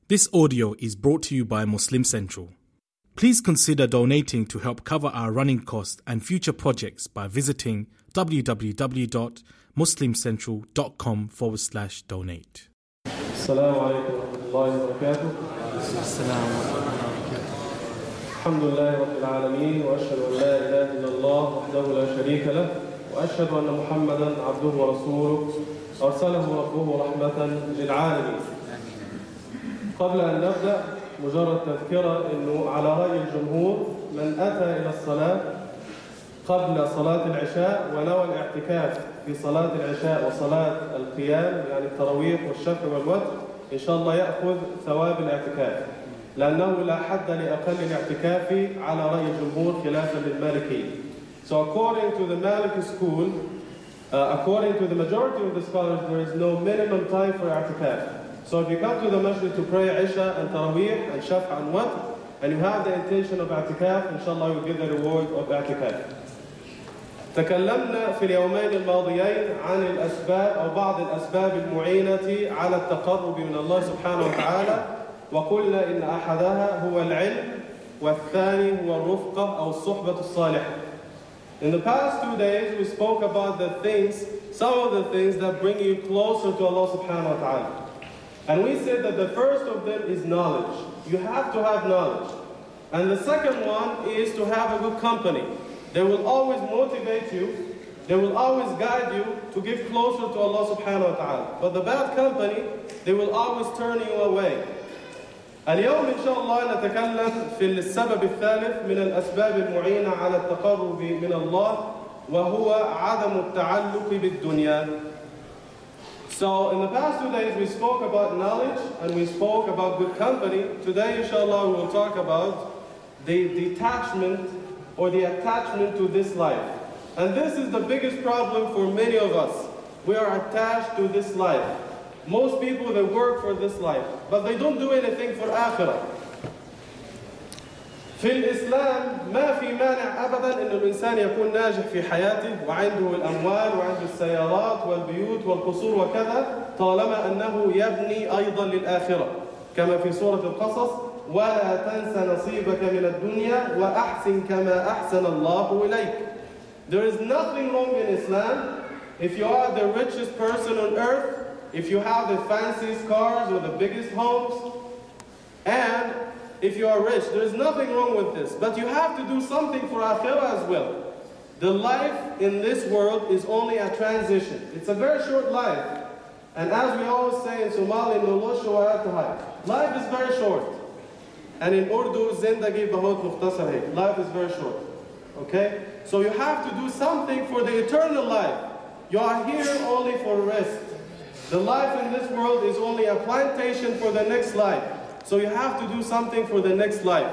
This audio is brought to you by Muslim Central. Please consider donating to help cover our running costs and future projects by visiting www.muslimcentral.com/donate. السلام عليكم ورحمة الله وبركاته. السلام ورحمة الله وبركاته. الحمد لله رب العالمين، وأشهد أن لا إله إلا الله وحده لا شريك له، وأشهد أن محمدا عبده ورسوله أرسله ربه رحمة للعالمين. قبل أن نبدأ مجرد تذكرة أنه على رأي الجمهور من أتى إلى الصلاة قبل صلاة العشاء ونوى الاعتكاف في صلاة العشاء وصلاة القيام يعني التراويح والشفع والوتر إن شاء الله يأخذ ثواب الاعتكاف، لأنه لا حد لأقل الاعتكاف على رأي الجمهور خلافا للمالكي. So according to the Maliki school, according to the majority of the scholars, there is no minimum time for i'tikaf. So if you come to the masjid to pray Isha and Taraweeh and Shaf' and Watr, and you have the intention of i'tikaf, inshallah you will get the reward of i'tikaf. تكلمنا في اليومين الماضيين عن الأسباب أو بعض الأسباب المعينة على التقرب من الله سبحانه وتعالى، وقلنا إن أحدها هو العلم والثاني هو الرفقة أو الصحبة الصالحة. In the past 2 days we spoke about the things, some of the things that bring you closer to Allah subhanahu wa ta'ala. And we said that the first of them is knowledge. You have to have knowledge. And the second one is to have a good company. They will always motivate you. They will always guide you to get closer to Allah subhanahu wa ta'ala. But the bad company, they will always turn you away. اليوم إن شاء الله نتكلم في السبب الثالث من الأسباب المعينة على التقرب من الله وهو عدم التعلق بالدنيا. So in the past 2 days we spoke about knowledge and we spoke about good company. Today inshallah we will talk about the detachment or the attachment to this life. And this is the biggest problem for many of us. We are attached to this life. Most people, they work for this life, but they don't do anything for akhirah. في الإسلام ما في مانع أبداً إنه الإنسان يكون ناجح في حياته وعنده الأموال وعنده السيارات والبيوت والقصور وكذا، طالما أنه يبني أيضاً للآخرة، كما في سورة القصص: ولا تنس نصيبك من الدنيا وأحسن كما أحسن الله إليك. There is nothing wrong in Islam if you are the richest person on earth, if you have the fanciest cars or the biggest homes, and if you are rich. There is nothing wrong with this. But you have to do something for akhirah as well. The life in this world is only a transition. It's a very short life. And as we always say in Somali, life is very short. And in Urdu, zindagi bahut mukhtasar hai. Life is very short. Okay? So you have to do something for the eternal life. You are here only for rest. The life in this world is only a plantation for the next life. So you have to do something for the next life.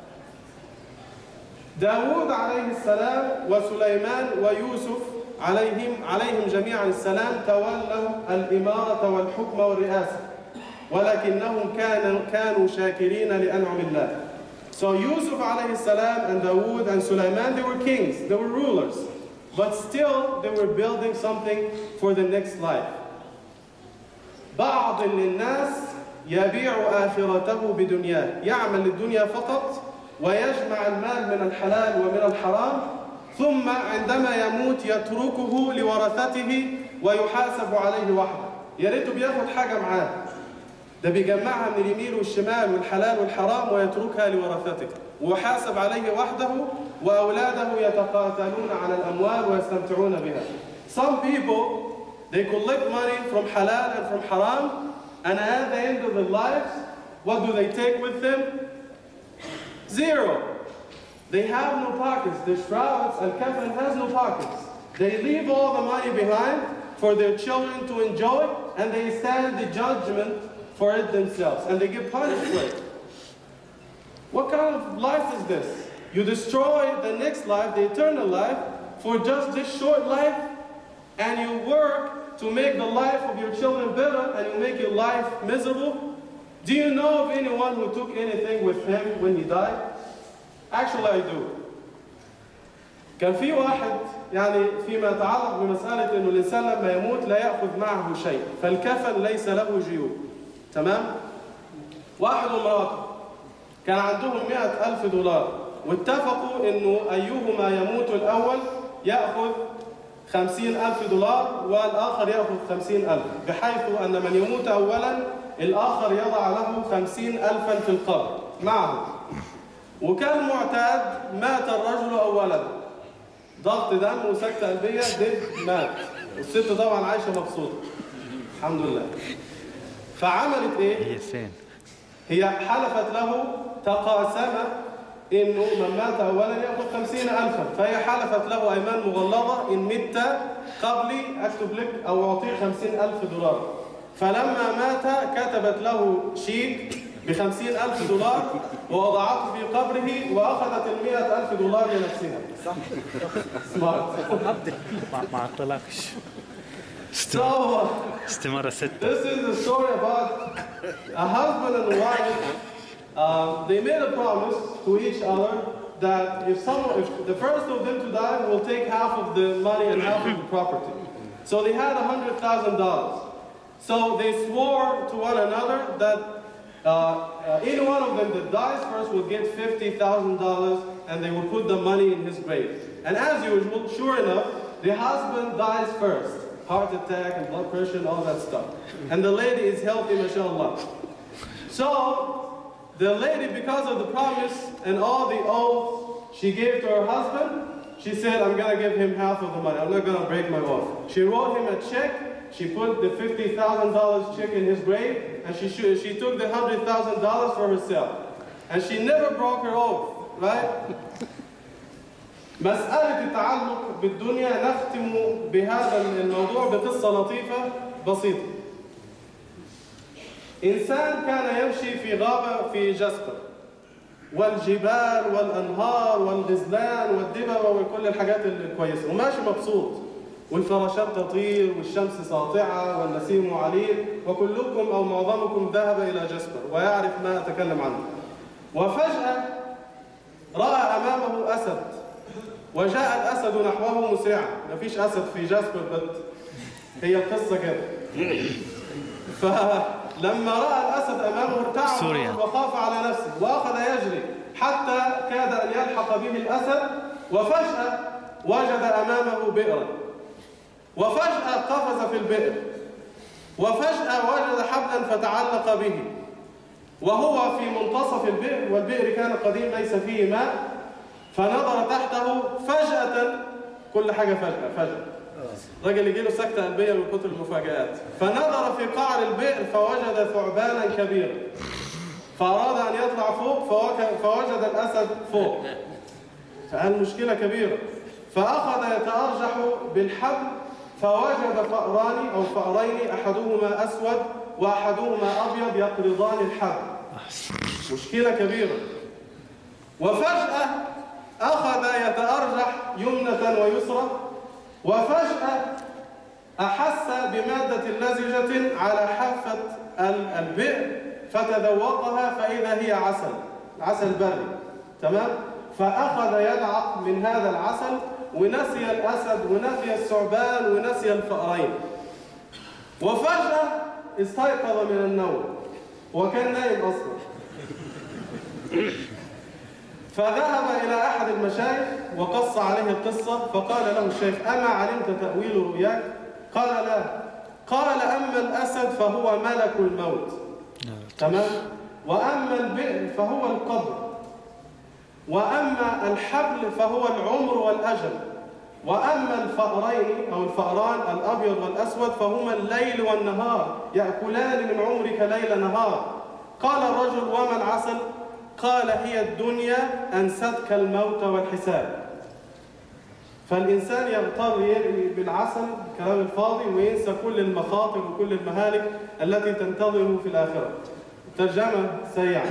داود عليه السلام وسليمان ويوسف عليهم جميعا السلام تولوا الإمارة والحكم والرئاسة ولكنهم كانوا شاكرين لأنعم الله. So Yusuf عليه السلام and Dawood and Sulaiman, they were kings, they were rulers, but still they were building something for the next life. بعض للناس يبيع آخرته بدنياه، يعمل للدنيا فقط ويجمع المال من الحلال ومن الحرام، ثم عندما يموت يتركه لورثته ويحاسب عليه وحده. يا ريته بياخد حاجة معاه، ده بيجمعها من اليمين والشمال والحلال والحرام ويتركها لورثته ويحاسب عليه وحده وأولاده يتقاتلون على الأموال ويستمتعون بها. Some people, they collect money from halal and from haram, and at the end of their lives, what do they take with them? Zero. They have no pockets. The shrouds, al-kafan has no pockets. They leave all the money behind for their children to enjoy, and they stand the judgment for it themselves, and they get punished for it. What kind of life is this? You destroy the next life, the eternal life, for just this short life, and you work to make the life of your children better, and you make your life miserable. Do you know of anyone who took anything with him when he died? Actually, I do. كان في واحد يعني فيما يتعلق بمسألة إنه الإنسان لما يموت لا يأخذ معه شيء، فالكفن ليس له جيوب. تمام؟ واحد ومراته كان عندهم $100,000 واتفقوا إنه أيهما يموت الأول يأخذ $50,000 والآخر يأخذ $50,000 بحيث أن من يموت أولاً الآخر يضع له $50,000 في القبر معه. وكان معتاد مات الرجل أولاً ضغط دم وسكتة قلبية مات، والست طبعاً عايشة مبسوطة الحمد لله. فعملت إيه؟ هي حلفت له تقاسم إنه من مات أولاً يأخذ $50,000، فهي حلفت له أيمان مغلظة إن مت قبلي أكتب لك أو أعطيك $50,000. فلما مات كتبت له شيك $50,000 ووضعته في قبره وأخذت $100,000 لنفسها. سمارت. ما عطلكش. استمر ستة. This is the story about a husband and a wife. They made a promise to each other that if the first of them to die will take half of the money and half of the property. So they had $100,000. So they swore to one another that any one of them that dies first will get $50,000 and they will put the money in his grave. And as usual, sure enough, the husband dies first. Heart attack and blood pressure and all that stuff. And the lady is healthy, mashallah. So the lady, because of the promise and all the oath she gave to her husband, she said, I'm going to give him half of the money. I'm not going to break my oath. She wrote him a check. She put the $50,000 check in his grave, and she took the $100,000 for herself. And she never broke her oath, right? مسألة التعلق بالدنيا نختم بهذا الموضوع بقصة لطيفة بسيطة. إنسان كان يمشي في غابة في جاسبر، والجبال والأنهار والغزلان والدببة وكل الحاجات الكويسة، وماشي مبسوط، والفراشات تطير والشمس ساطعة والنسيم عليل، وكلكم أو معظمكم ذهب إلى جاسبر ويعرف ما أتكلم عنه. وفجأة رأى أمامه أسد، وجاء الأسد نحوه مسرعا. مفيش أسد في جاسبر، هي القصة كده. فلما رأى الأسد أمامه ارتعب وخاف على نفسه وأخذ يجري حتى كاد أن يلحق به الأسد، وفجأة وجد أمامه بئرا، وفجأة قفز في البئر، وفجأة وجد حبلا فتعلق به وهو في منتصف البئر، والبئر كان قديم ليس فيه ماء. فنظر تحته فجأة، كل حاجة فجأة رجل يجي له سكتة قلبية من كتر المفاجآت. فنظر في قعر البئر فوجد ثعبانا كبيرا، فأراد أن يطلع فوق فوجد الأسد فوق، فقال مشكلة كبيرة. فأخذ يتأرجح بالحبل فوجد فأرين أحدهما أسود وأحدهما أبيض يقرضان الحبل، مشكلة كبيرة. وفجأة أخذ يتأرجح يمنة ويسرى، وفجأة أحس بمادة لزجة على حافة البئر فتذوقها فإذا هي عسل بري، تمام؟ فأخذ يدعق من هذا العسل ونسي الأسد ونسي الثعبان ونسي الفأرين. وفجأة استيقظ من النوم وكان نايم أصلا. فذهب إلى أحد المشايخ وقص عليه القصة، فقال له الشيخ: أما علمت تأويل رؤياك؟ قال: لا. قال: أما الأسد فهو ملك الموت، تمام؟ وأما البئر فهو القبر، وأما الحبل فهو العمر والأجل، وأما الفأرين أو الفأران الأبيض والأسود فهما الليل والنهار، يأكلان من عمرك ليل نهار. قال الرجل: وما العسل؟ قال: هي الدنيا أنستك الموت والحساب. فالإنسان يغتر بالعسل كلام الفاضي وينسى كل المخاطر وكل المهالك التي تنتظره في الآخرة. ترجمة سريعة.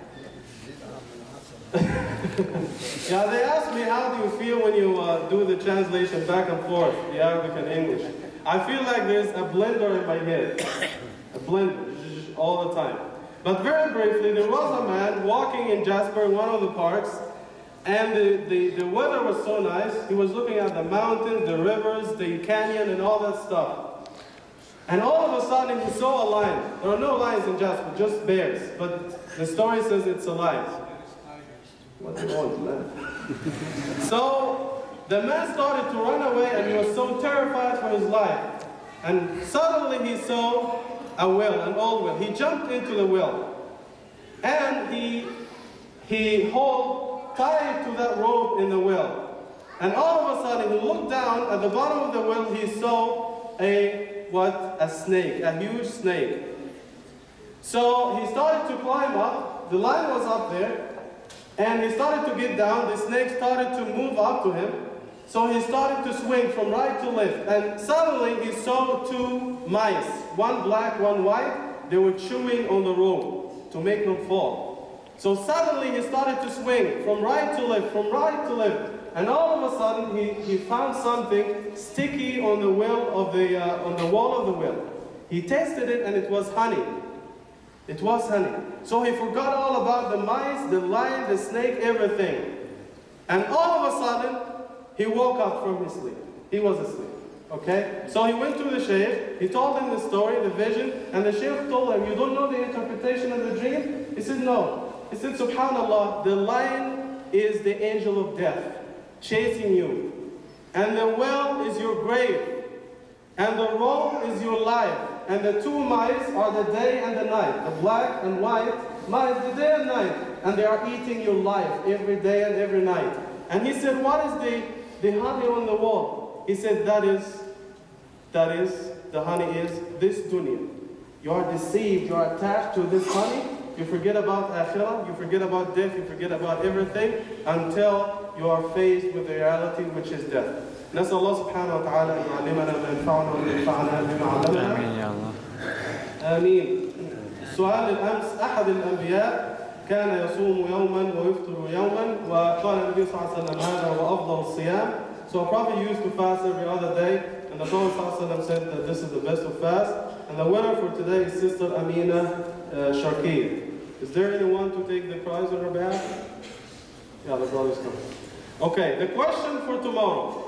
Yeah, they asked me, how do you feel when you do the translation back and forth, the Arabic and English? I feel like there's a blender in my head, a blender all the time. But very briefly, there was a man walking in Jasper in one of the parks, and the weather was so nice. He was looking at the mountains, the rivers, the canyon, and all that stuff. And all of a sudden he saw a lion. There are no lions in Jasper, just bears. But the story says it's a lion. What do you want, man? So the man started to run away and he was so terrified for his life. And suddenly he saw a well, an old well. He jumped into the well. And he held tight to that rope in the well. And all of a sudden he looked down at the bottom of the well. He saw a snake, a huge snake. So he started to climb up. The lion was up there. And he started to get down. The snake started to move up to him. So he started to swing from right to left. And suddenly he saw two mice, one black, one white. They were chewing on the rope to make them fall. So suddenly he started to swing from right to left, from right to left. And all of a sudden he found something sticky on the wall of the well. He tasted it and it was honey. It was honey. So he forgot all about the mice, the lion, the snake, everything. And all of a sudden, he woke up from his sleep. He was asleep. Okay? So he went to the sheikh, he told him the story, the vision, and the sheikh told him, you don't know the interpretation of the dream? He said, no. He said, subhanallah, the lion is the angel of death, chasing you. And the well is your grave. And the rope is your life. And the two mice are the day and the night, the black and white mice, the day and night. And they are eating your life every day and every night. And he said, what is the honey on the wall? He said, the honey is this dunya. You are deceived, you are attached to this honey. You forget about akhirah, you forget about death, you forget about everything until you are faced with the reality which is death. نسأل الله سبحانه وتعالى أن يعلمنا ما ينفعنا وينفعنا بما علمنا. آمين يا الله. آمين. سؤال الأمس أحد الأنبياء كان يصوم يوما ويفطر يوما وقال النبي صلى الله عليه وسلم هذا هو أفضل الصيام. So a prophet used to fast every other day, and the Prophet صلى الله عليه وسلم said that this is the best of fast. And the winner for today is Sister Amina Sharkir. Is there anyone to take the prize on her behalf? Yeah, the brother's coming. Okay, the question for tomorrow.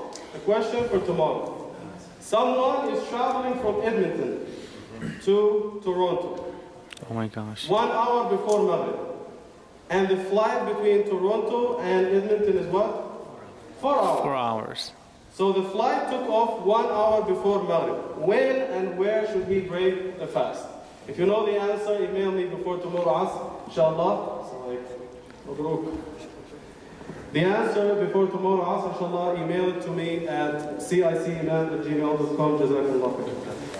Someone is traveling from Edmonton to Toronto. Oh my gosh. 1 hour before Maghrib. And the flight between Toronto and Edmonton is what? 4 hours. 4 hours. So the flight took off 1 hour before Maghrib. When and where should he break the fast? If you know the answer, email me before tomorrow Asr, inshallah. Mabruk. The answer before tomorrow Asr, inshallah, email it to me at cicimam@gmail.com. Jazakallah khair.